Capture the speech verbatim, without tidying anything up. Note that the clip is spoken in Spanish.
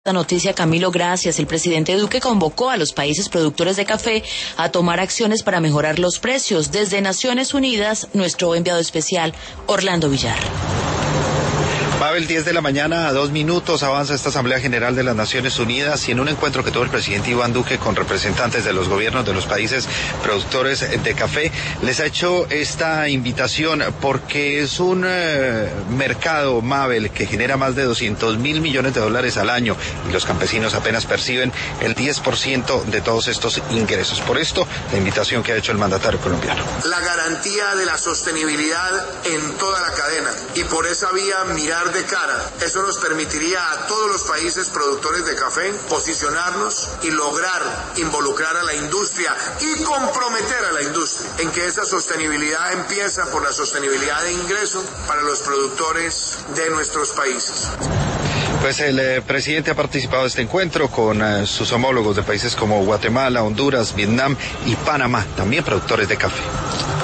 Esta noticia, Camilo, gracias. El presidente Duque convocó a los países productores de café a tomar acciones para mejorar los precios. Desde Naciones Unidas, nuestro enviado especial, Orlando Villar. Mabel, diez de la mañana, a dos minutos, avanza esta Asamblea General de las Naciones Unidas y en un encuentro que tuvo el presidente Iván Duque con representantes de los gobiernos de los países productores de café, les ha hecho esta invitación porque es un eh, mercado, Mabel, que genera más de doscientos mil millones de dólares al año y los campesinos apenas perciben el diez por ciento de todos estos ingresos. Por esto, la invitación que ha hecho el mandatario colombiano. La garantía de la sostenibilidad en toda la cadena y por esa vía mirar de cara. Eso nos permitiría a todos los países productores de café posicionarnos y lograr involucrar a la industria y comprometer a la industria en que esa sostenibilidad empieza por la sostenibilidad de ingreso para los productores de nuestros países. Pues el eh, presidente ha participado de este encuentro con eh, sus homólogos de países como Guatemala, Honduras, Vietnam y Panamá, también productores de café.